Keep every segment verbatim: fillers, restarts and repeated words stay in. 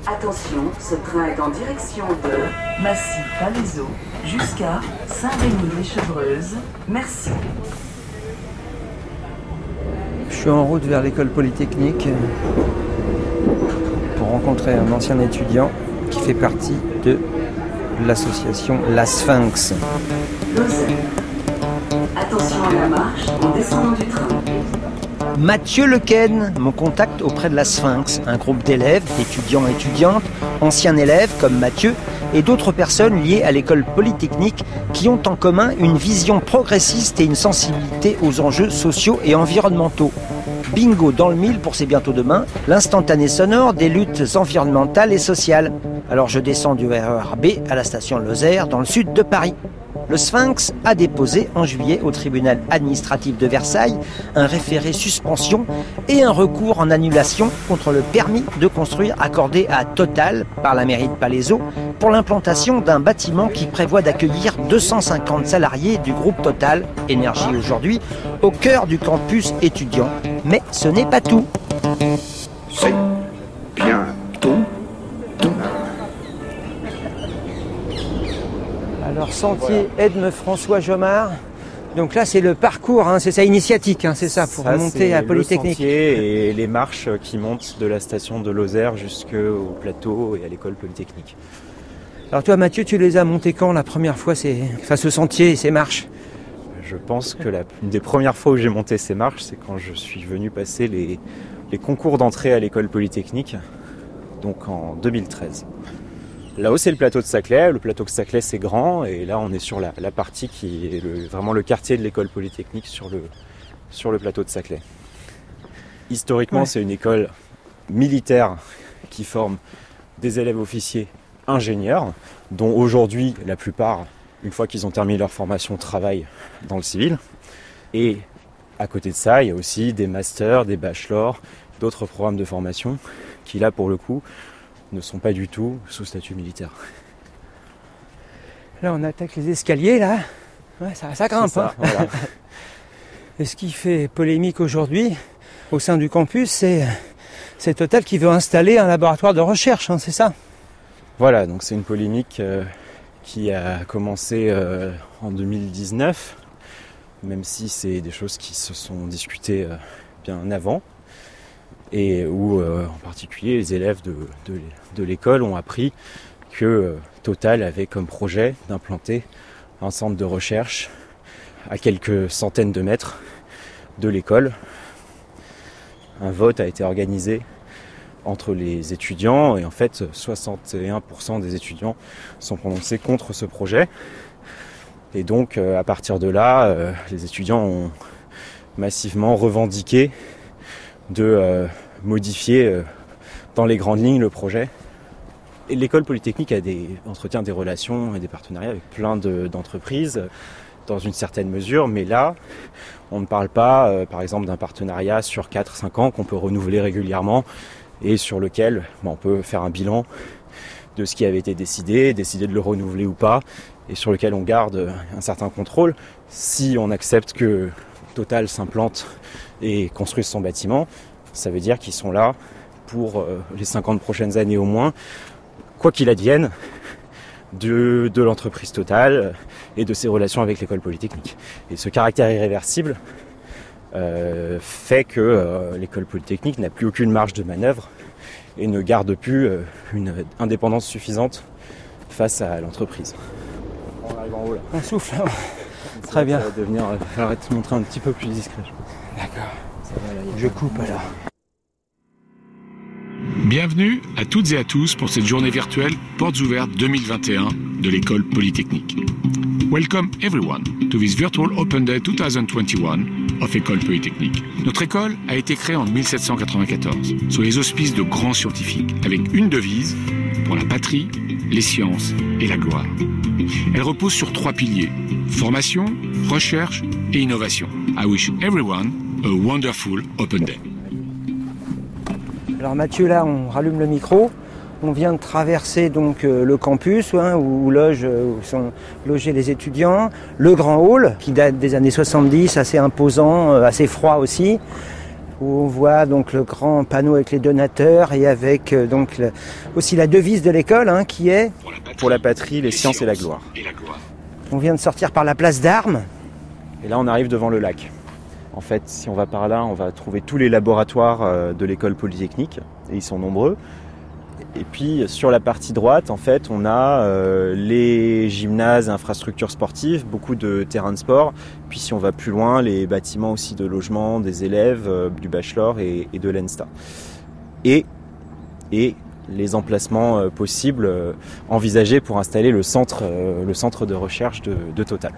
Attention, ce train est en direction de Massy-Palaiseau jusqu'à Saint-Rémy-les-Chevreuses. Merci. Je suis en route vers l'école polytechnique pour rencontrer un ancien étudiant qui fait partie de l'association La Sphinx. Lozère. Attention à la marche en descendant du train. Mathieu Lequen, mon contact auprès de la Sphinx, un groupe d'élèves, d'étudiants et étudiantes, anciens élèves comme Mathieu et d'autres personnes liées à l'école polytechnique qui ont en commun une vision progressiste et une sensibilité aux enjeux sociaux et environnementaux. Bingo dans le mille pour C'est bientôt demain, l'instantané sonore des luttes environnementales et sociales. Alors je descends du R E R B à la station Lozère dans le sud de Paris. Le Sphinx a déposé en juillet au tribunal administratif de Versailles un référé suspension et un recours en annulation contre le permis de construire accordé à Total par la mairie de Palaiseau pour l'implantation d'un bâtiment qui prévoit d'accueillir deux cent cinquante salariés du groupe Total, Énergie aujourd'hui, au cœur du campus étudiant. Mais ce n'est pas tout. C'est bientôt demain. Alors sentier Edme François Jomard. Donc là c'est le parcours, hein, c'est ça initiatique, hein, c'est ça pour ça, monter à Polytechnique. Le sentier et les marches qui montent de la station de Lozère jusqu'au plateau et à l'école Polytechnique. Alors toi Mathieu, tu les as montés quand la première fois, ces... enfin, ce sentier et ces marches? Je pense que la... une des premières fois où j'ai monté ces marches, c'est quand je suis venu passer les, les concours d'entrée à l'école Polytechnique, donc en deux mille treize. Là-haut, c'est le plateau de Saclay. Le plateau de Saclay, c'est grand. Et là, on est sur la, la partie qui est le, vraiment le quartier de l'école polytechnique sur le, sur le plateau de Saclay. Historiquement, ouais. C'est une école militaire qui forme des élèves officiers ingénieurs, dont aujourd'hui, la plupart, une fois qu'ils ont terminé leur formation, travaillent dans le civil. Et à côté de ça, il y a aussi des masters, des bachelors, d'autres programmes de formation qui, là, pour le coup, ne sont pas du tout sous statut militaire. Là, on attaque les escaliers, là. Ouais, ça, ça grimpe. Ça, hein. Voilà. Et ce qui fait polémique aujourd'hui, au sein du campus, c'est, c'est Total qui veut installer un laboratoire de recherche, hein, c'est ça? Voilà, donc c'est une polémique euh, qui a commencé euh, en deux mille dix-neuf, même si c'est des choses qui se sont discutées euh, bien avant. Et où euh, en particulier les élèves de, de, de l'école ont appris que euh, Total avait comme projet d'implanter un centre de recherche à quelques centaines de mètres de l'école. Un vote a été organisé entre les étudiants et en fait soixante et un pour cent des étudiants sont prononcés contre ce projet. Et donc euh, à partir de là, euh, les étudiants ont massivement revendiqué de euh, modifier euh, dans les grandes lignes le projet. Et l'école polytechnique a des, entretient des relations et des partenariats avec plein de, d'entreprises dans une certaine mesure, mais là, on ne parle pas, euh, par exemple, d'un partenariat sur quatre à cinq ans qu'on peut renouveler régulièrement et sur lequel bon, on peut faire un bilan de ce qui avait été décidé, décider de le renouveler ou pas, et sur lequel on garde un certain contrôle. Si on accepte que Total s'implante et construisent son bâtiment, ça veut dire qu'ils sont là pour euh, les cinquante prochaines années au moins, quoi qu'il advienne de, de l'entreprise Total et de ses relations avec l'école polytechnique. Et ce caractère irréversible euh, fait que euh, l'école polytechnique n'a plus aucune marge de manœuvre et ne garde plus euh, une indépendance suffisante face à l'entreprise. On arrive en haut là. On souffle. Très bien. Ça va devenir, euh, falloir être montré un petit peu plus discret. D'accord. Ça va, là, Je coupe alors. Bienvenue à toutes et à tous pour cette journée virtuelle Portes ouvertes deux mille vingt et un de l'école polytechnique. Welcome everyone to this virtual Open Day deux mille vingt et un of École Polytechnique. Notre école a été créée en mille sept cent quatre-vingt-quatorze sous les auspices de grands scientifiques avec une devise pour la patrie, les sciences et la gloire. Elle repose sur trois piliers: formation, recherche et innovation. I wish everyone a wonderful Open Day. Alors Mathieu, là, on rallume le micro. On vient de traverser donc euh, le campus hein, où, où, loge, où sont logés les étudiants, le grand hall qui date des années soixante-dix, assez imposant, euh, assez froid aussi. où on voit donc le grand panneau avec les donateurs et avec euh, donc le, aussi la devise de l'école hein, qui est pour la patrie, les sciences et la gloire. On vient de sortir par la place d'Armes. Et là, on arrive devant le lac. En fait, si on va par là, on va trouver tous les laboratoires de l'école polytechnique, et ils sont nombreux. Et puis, sur la partie droite, en fait, on a euh, les gymnases, infrastructures sportives, beaucoup de terrains de sport. Puis, si on va plus loin, les bâtiments aussi de logement des élèves, euh, du bachelor et, et de l'ENSTA. Et, et les emplacements euh, possibles euh, envisagés pour installer le centre, euh, le centre de recherche de, de Total.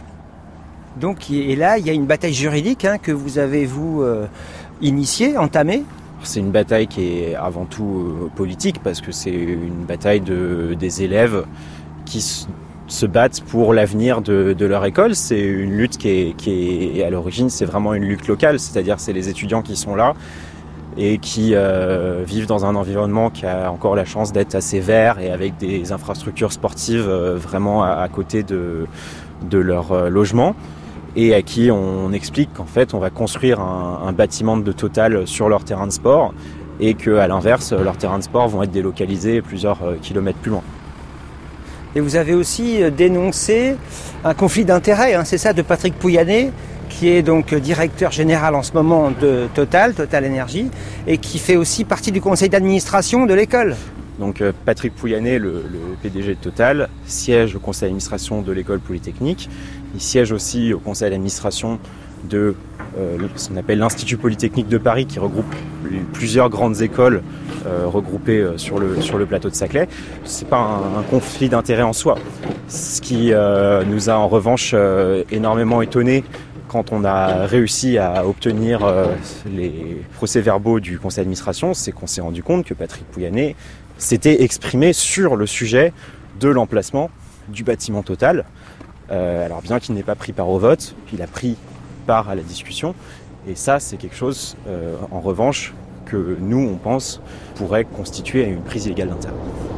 Donc, et là, il y a une bataille juridique hein, que vous avez, vous, euh, initiée, entamée. C'est une bataille qui est avant tout euh, politique, parce que c'est une bataille de, des élèves qui s- se battent pour l'avenir de, de leur école. C'est une lutte qui est, qui est à l'origine, c'est vraiment une lutte locale, c'est-à-dire c'est les étudiants qui sont là et qui euh, vivent dans un environnement qui a encore la chance d'être assez vert et avec des infrastructures sportives euh, vraiment à, à côté de, de leur euh, logement. Et à qui on explique qu'en fait on va construire un, un bâtiment de Total sur leur terrain de sport et qu'à l'inverse, leurs terrains de sport vont être délocalisés plusieurs euh, kilomètres plus loin. Et vous avez aussi dénoncé un conflit d'intérêts, hein, c'est ça, de Patrick Pouyanné, qui est donc directeur général en ce moment de Total, Total Énergie, et qui fait aussi partie du conseil d'administration de l'école. Donc euh, Patrick Pouyanné, le, le P D G de Total, siège au conseil d'administration de l'école polytechnique. Il siège aussi au conseil d'administration de euh, ce qu'on appelle l'Institut Polytechnique de Paris, qui regroupe plusieurs grandes écoles euh, regroupées sur le, sur le plateau de Saclay. C'est pas un, un conflit d'intérêts en soi. Ce qui euh, nous a en revanche euh, énormément étonné quand on a réussi à obtenir euh, les procès-verbaux du conseil d'administration, c'est qu'on s'est rendu compte que Patrick Pouyanné s'était exprimé sur le sujet de l'emplacement du bâtiment Total. Euh, alors bien qu'il n'ait pas pris part au vote, il a pris part à la discussion. Et ça, c'est quelque chose, euh, en revanche, que nous, on pense, pourrait constituer une prise illégale d'intérêt.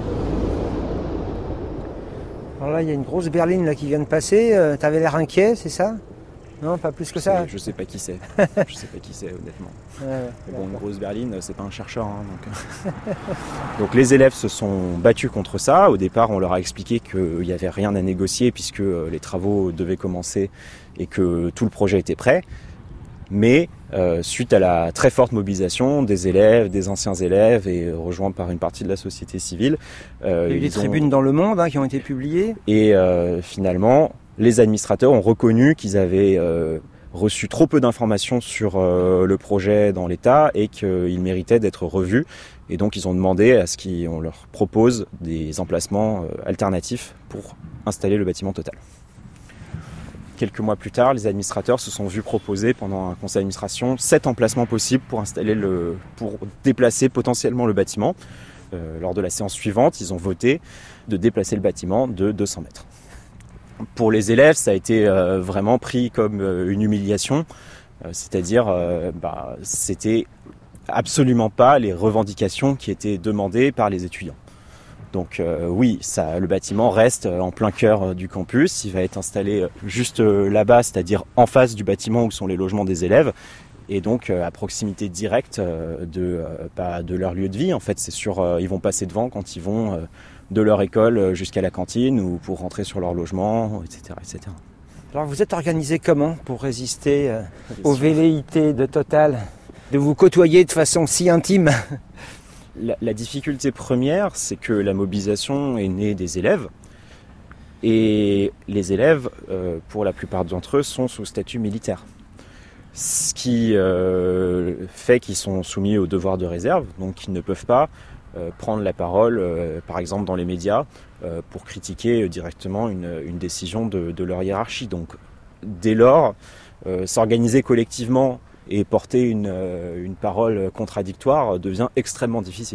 Alors là, il y a une grosse berline là, qui vient de passer. Euh, T'avais l'air inquiet, c'est ça ? Non, pas plus que je ça. sais, je sais pas qui c'est. Je sais pas qui c'est, honnêtement. Ouais, ouais, Mais bon, une grosse berline, c'est pas un chercheur. Hein, donc... donc les élèves se sont battus contre ça. Au départ, on leur a expliqué qu'il n'y avait rien à négocier puisque les travaux devaient commencer et que tout le projet était prêt. Mais euh, suite à la très forte mobilisation des élèves, des anciens élèves et rejoints par une partie de la société civile, euh, il y a eu des ils ont... tribunes dans le monde hein, qui ont été publiées. Et euh, finalement, les administrateurs ont reconnu qu'ils avaient euh, reçu trop peu d'informations sur euh, le projet dans l'État et qu'il méritait d'être revu. Et donc, ils ont demandé à ce qu'on leur propose des emplacements euh, alternatifs pour installer le bâtiment Total. Quelques mois plus tard, les administrateurs se sont vus proposer pendant un conseil d'administration sept emplacements possibles pour installer le, pour déplacer potentiellement le bâtiment. Euh, lors de la séance suivante, ils ont voté de déplacer le bâtiment de deux cents mètres. Pour les élèves, ça a été euh, vraiment pris comme euh, une humiliation, euh, c'est-à-dire euh, bah, c'était absolument pas les revendications qui étaient demandées par les étudiants. Donc euh, oui, ça, le bâtiment reste en plein cœur du campus, il va être installé juste là-bas, c'est-à-dire en face du bâtiment où sont les logements des élèves, et donc à proximité directe de, bah, de leur lieu de vie. En fait, c'est sur, ils vont passer devant quand ils vont de leur école jusqu'à la cantine ou pour rentrer sur leur logement, et cetera, et cetera. Alors vous êtes organisé comment pour résister euh, aux velléités de Total de vous côtoyer de façon si intime? La, la difficulté première, c'est que la mobilisation est née des élèves. Et les élèves, euh, pour la plupart d'entre eux, sont sous statut militaire. Ce qui euh, fait qu'ils sont soumis au devoir de réserve, donc ils ne peuvent pas euh, prendre la parole, euh, par exemple dans les médias, euh, pour critiquer directement une, une décision de, de leur hiérarchie. Donc dès lors, euh, s'organiser collectivement et porter une, euh, une parole contradictoire devient extrêmement difficile.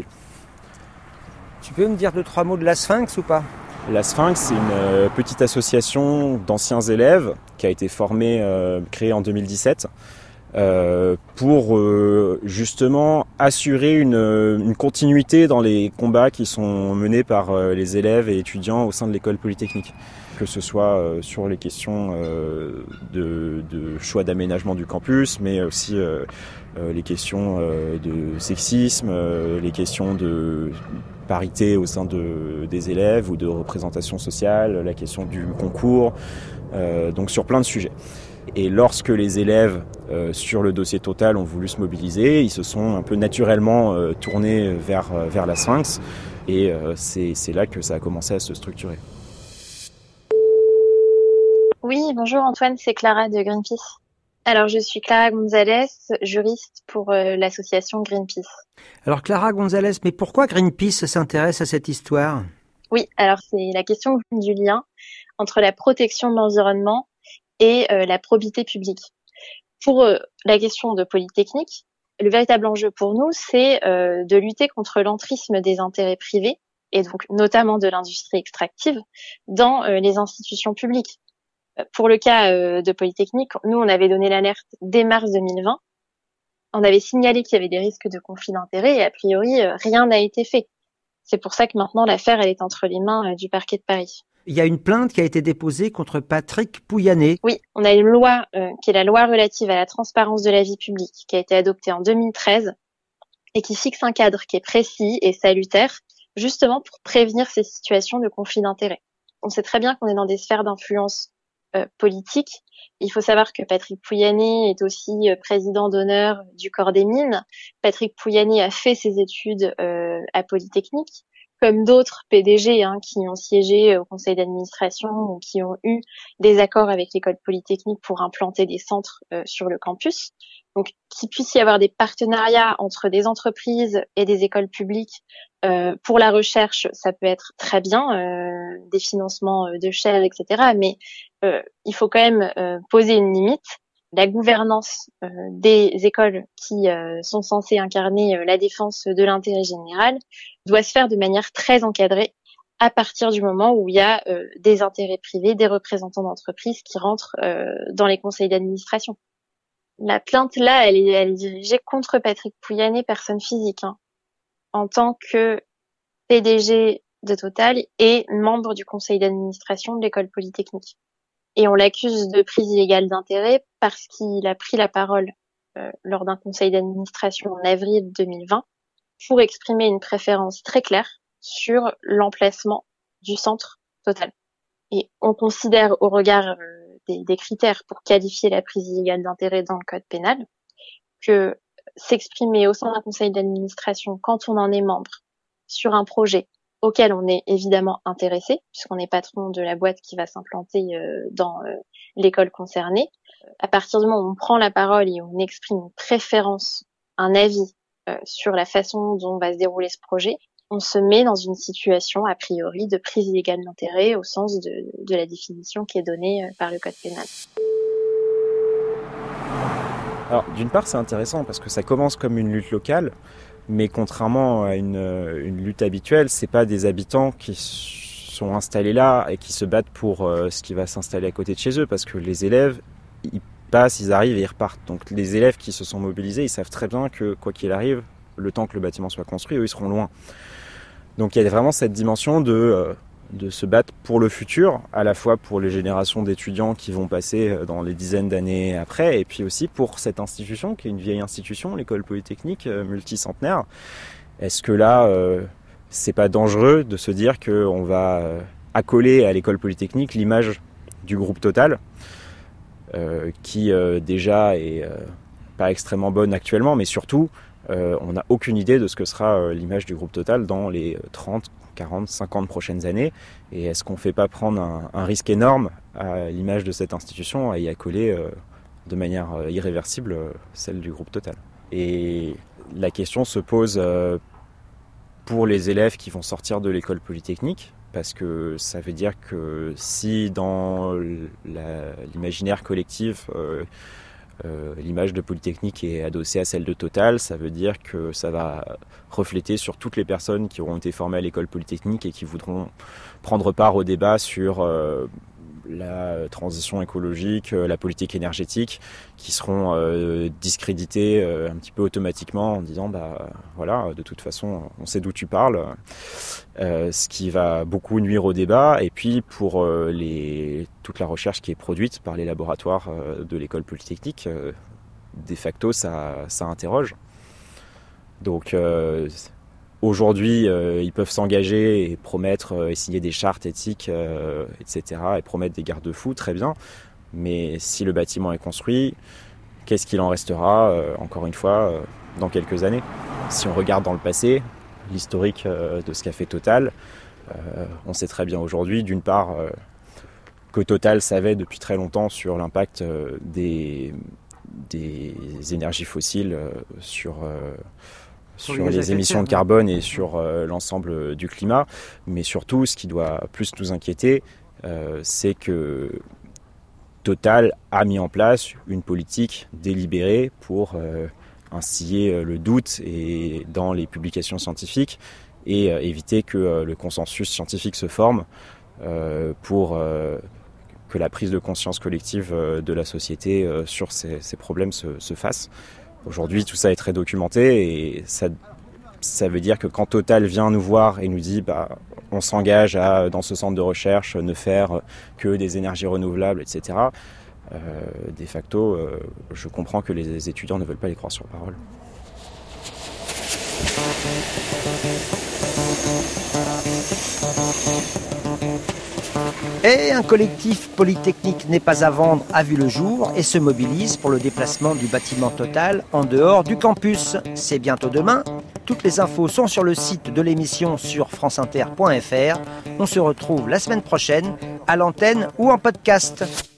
Tu peux me dire deux, trois mots de la Sphinx ou pas ? La Sphinx, c'est une euh, petite association d'anciens élèves qui a été formée, euh, créée en deux mille dix-sept, euh, pour euh, justement assurer une, une continuité dans les combats qui sont menés par euh, les élèves et étudiants au sein de l'école polytechnique. Que ce soit euh, sur les questions euh, de, de choix d'aménagement du campus, mais aussi euh, euh, les questions euh, de sexisme, euh, les questions de parité au sein de, des élèves ou de représentation sociale, la question du concours, euh, donc sur plein de sujets. Et lorsque les élèves euh, sur le dossier Total ont voulu se mobiliser, ils se sont un peu naturellement euh, tournés vers, vers la Sphinx et euh, c'est, c'est là que ça a commencé à se structurer. Oui, bonjour Antoine, c'est Clara de Greenpeace. Alors je suis Clara Gonzalez, juriste pour euh, l'association Greenpeace. Alors Clara Gonzalez, mais pourquoi Greenpeace s'intéresse à cette histoire ? Oui, alors c'est la question du lien entre la protection de l'environnement et euh, la probité publique. Pour euh, la question de Polytechnique, le véritable enjeu pour nous, c'est euh, de lutter contre l'entrisme des intérêts privés, et donc notamment de l'industrie extractive, dans euh, les institutions publiques. Pour le cas euh, de Polytechnique, nous, on avait donné l'alerte dès mars deux mille vingt. On avait signalé qu'il y avait des risques de conflit d'intérêts et a priori, euh, rien n'a été fait. C'est pour ça que maintenant, l'affaire, elle est entre les mains euh, du parquet de Paris. Il y a une plainte qui a été déposée contre Patrick Pouyanné. Oui, on a une loi euh, qui est la loi relative à la transparence de la vie publique, qui a été adoptée en deux mille treize et qui fixe un cadre qui est précis et salutaire, justement pour prévenir ces situations de conflit d'intérêts. On sait très bien qu'on est dans des sphères d'influence Euh, politique. Il faut savoir que Patrick Pouyanné est aussi euh, président d'honneur du corps des mines. Patrick Pouyanné a fait ses études euh, à Polytechnique, comme d'autres P D G hein, qui ont siégé au conseil d'administration ou qui ont eu des accords avec l'école Polytechnique pour implanter des centres euh, sur le campus. Donc, qu'il puisse y avoir des partenariats entre des entreprises et des écoles publiques euh, pour la recherche, ça peut être très bien, euh, des financements de chaires, et cetera. Mais euh, il faut quand même euh, poser une limite. La gouvernance euh, des écoles qui euh, sont censées incarner euh, la défense de l'intérêt général doit se faire de manière très encadrée à partir du moment où il y a euh, des intérêts privés, des représentants d'entreprises qui rentrent euh, dans les conseils d'administration. La plainte, là, elle est, elle est dirigée contre Patrick Pouyanné, personne physique, hein, en tant que P D G de Total et membre du conseil d'administration de l'école Polytechnique. Et on l'accuse de prise illégale d'intérêt parce qu'il a pris la parole euh, lors d'un conseil d'administration en avril deux mille vingt pour exprimer une préférence très claire sur l'emplacement du centre Total. Et on considère au regard euh, Des, des critères pour qualifier la prise illégale d'intérêt dans le code pénal, que s'exprimer au sein d'un conseil d'administration quand on en est membre sur un projet auquel on est évidemment intéressé, puisqu'on est patron de la boîte qui va s'implanter euh, dans euh, l'école concernée, à partir du moment où on prend la parole et on exprime une préférence, un avis euh, sur la façon dont va se dérouler ce projet, on se met dans une situation, a priori, de prise illégale d'intérêt au sens de, de la définition qui est donnée par le code pénal. Alors, d'une part, c'est intéressant parce que ça commence comme une lutte locale, mais contrairement à une, une lutte habituelle, c'est pas des habitants qui sont installés là et qui se battent pour euh, ce qui va s'installer à côté de chez eux, parce que les élèves, ils passent, ils arrivent et ils repartent. Donc, les élèves qui se sont mobilisés, ils savent très bien que, quoi qu'il arrive, le temps que le bâtiment soit construit, eux, ils seront loin. Donc il y a vraiment cette dimension de, euh, de se battre pour le futur, à la fois pour les générations d'étudiants qui vont passer dans les dizaines d'années après, et puis aussi pour cette institution qui est une vieille institution, l'école polytechnique euh, multicentenaire. Est-ce que là, euh, c'est pas dangereux de se dire qu'on va euh, accoler à l'école polytechnique l'image du groupe Total, euh, qui euh, déjà est euh, pas extrêmement bonne actuellement, mais surtout Euh, on n'a aucune idée de ce que sera euh, l'image du groupe Total dans les trente, quarante, cinquante prochaines années. Et est-ce qu'on ne fait pas prendre un, un risque énorme à l'image de cette institution, à y accoler euh, de manière euh, irréversible euh, celle du groupe Total ? Et la question se pose euh, pour les élèves qui vont sortir de l'école polytechnique, parce que ça veut dire que si dans la, l'imaginaire collectif, euh, Euh, l'image de Polytechnique est adossée à celle de Total, ça veut dire que ça va refléter sur toutes les personnes qui auront été formées à l'école Polytechnique et qui voudront prendre part au débat sur euh, la transition écologique, la politique énergétique, qui seront euh, discrédités euh, un petit peu automatiquement en disant bah voilà, de toute façon on sait d'où tu parles, euh, ce qui va beaucoup nuire au débat. Et puis pour euh, les, toute la recherche qui est produite par les laboratoires euh, de l'école polytechnique, euh, de facto ça, ça interroge. Donc euh, aujourd'hui, euh, ils peuvent s'engager et promettre euh, et signer des chartes éthiques, euh, et cetera, et promettre des garde-fous, très bien. Mais si le bâtiment est construit, qu'est-ce qu'il en restera, euh, encore une fois, euh, dans quelques années ? Si on regarde dans le passé, l'historique euh, de ce qu'a fait Total, euh, on sait très bien aujourd'hui, d'une part, euh, que Total savait depuis très longtemps sur l'impact euh, des, des énergies fossiles euh, sur... Euh, sur les émissions de carbone et sur euh, l'ensemble du climat. Mais surtout, ce qui doit plus nous inquiéter, euh, c'est que Total a mis en place une politique délibérée pour euh, instiller le doute et, dans les publications scientifiques et euh, éviter que euh, le consensus scientifique se forme euh, pour euh, que la prise de conscience collective euh, de la société euh, sur ces, ces problèmes se, se fasse. Aujourd'hui, tout ça est très documenté et ça, ça veut dire que quand Total vient nous voir et nous dit bah, on s'engage à, dans ce centre de recherche, ne faire que des énergies renouvelables, et cetera, euh, de facto, euh, je comprends que les étudiants ne veulent pas les croire sur parole. Et un collectif polytechnique n'est pas à vendre a vu le jour et se mobilise pour le déplacement du bâtiment Total en dehors du campus. C'est bientôt demain. Toutes les infos sont sur le site de l'émission sur franceinter point f r. On se retrouve la semaine prochaine à l'antenne ou en podcast.